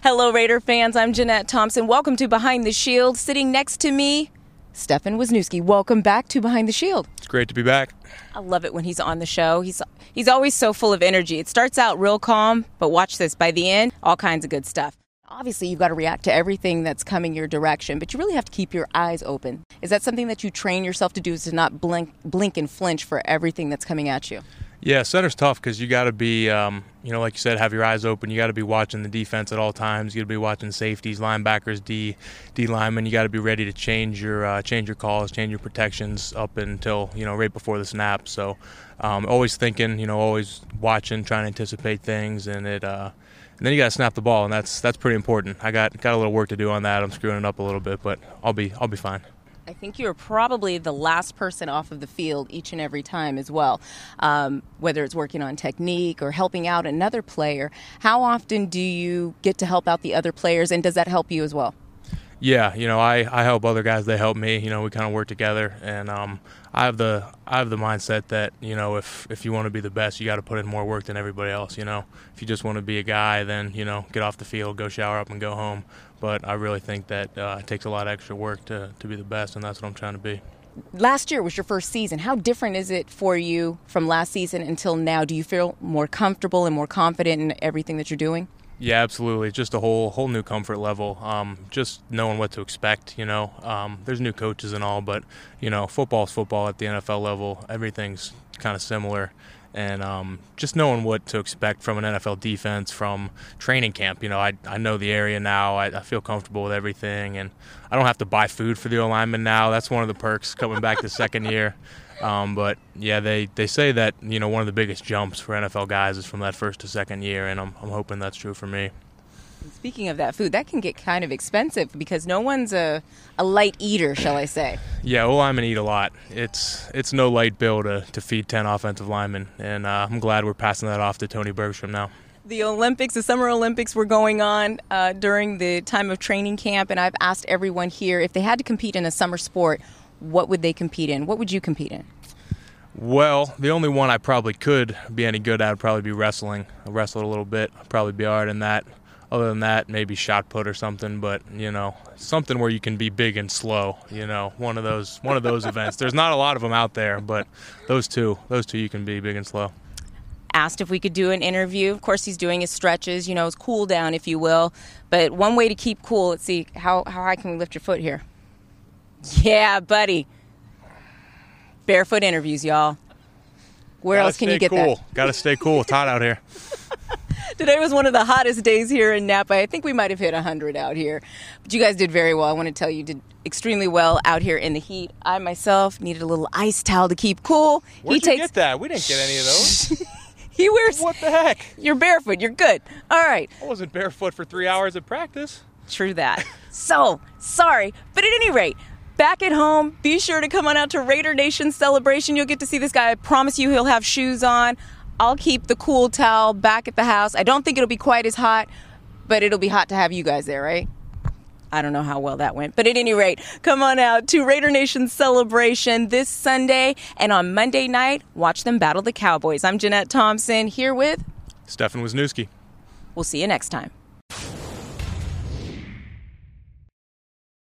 Hello, Raider fans. I'm Jeanette Thompson. Welcome to Behind the Shield. Sitting next to me, Stefan Wisniewski. Welcome back to Behind the Shield. It's great to be back. I love it when he's on the show. He's always so full of energy. It starts out real calm, but watch this. By the end, all kinds of good stuff. Obviously, you've got to react to everything that's coming your direction, but you really have to keep your eyes open. Is that something that you train yourself to do, is to not blink and flinch for everything that's coming at you? Yeah, center's tough because you got to be, like you said, have your eyes open. You got to be watching the defense at all times. You got to be watching safeties, linebackers, D linemen. You got to be ready to change your calls, change your protections up until right before the snap. So, always thinking, always watching, trying to anticipate things, and then you got to snap the ball, and that's pretty important. I got a little work to do on that. I'm screwing it up a little bit, but I'll be fine. I think you're probably the last person off of the field each and every time as well, whether it's working on technique or helping out another player. How often do you get to help out the other players, and does that help you as well? Yeah, I help other guys. They help me. We kind of work together, and I have the mindset that if you want to be the best, you got to put in more work than everybody else. If you just want to be a guy, then get off the field, go shower up, and go home. But I really think that it takes a lot of extra work to be the best, and that's what I'm trying to be. Last year was your first season. How different is it for you from last season until now? Do you feel more comfortable and more confident in everything that you're doing? Yeah, absolutely. Just a whole new comfort level. Just knowing what to expect. There's new coaches and all, but football's football at the NFL level. Everything's kind of similar, and just knowing what to expect from an NFL defense from training camp. I know the area now. I feel comfortable with everything, and I don't have to buy food for the O-lineman now. That's one of the perks coming back the second year. But yeah, they say that one of the biggest jumps for NFL guys is from that first to second year, and I'm hoping that's true for me. Speaking of that food, that can get kind of expensive because no one's a light eater, shall I say? Yeah, O-linemen eat a lot. It's no light bill to feed 10 offensive linemen, and I'm glad we're passing that off to Tony Bergstrom now. The Summer Olympics were going on during the time of training camp, and I've asked everyone here if they had to compete in a summer sport, what would they compete in? What would you compete in? Well, the only one I probably could be any good at would probably be wrestling. I wrestled a little bit. I'd probably be all right in that. Other than that, maybe shot put or something, but, something where you can be big and slow, one of those events. There's not a lot of them out there, but those two you can be big and slow. Asked if we could do an interview. Of course, he's doing his stretches, his cool down, if you will. But one way to keep cool, let's see, how high can we lift your foot here? Yeah, buddy. Barefoot interviews, y'all. Where else can you get that? Gotta stay cool. It's hot out here. Today was one of the hottest days here in Napa. I think we might have hit 100 out here. But you guys did very well. I want to tell you did extremely well out here in the heat. I myself needed a little ice towel to keep cool. Where'd you get that? We didn't get any of those. He wears... What the heck? You're barefoot. You're good. All right. I wasn't barefoot for 3 hours of practice. True that. So, sorry. But at any rate, back at home, be sure to come on out to Raider Nation Celebration. You'll get to see this guy. I promise you he'll have shoes on. I'll keep the cool towel back at the house. I don't think it'll be quite as hot, but it'll be hot to have you guys there, right? I don't know how well that went. But at any rate, come on out to Raider Nation Celebration this Sunday. And on Monday night, watch them battle the Cowboys. I'm Jeanette Thompson here with Stefan Wisniewski. We'll see you next time.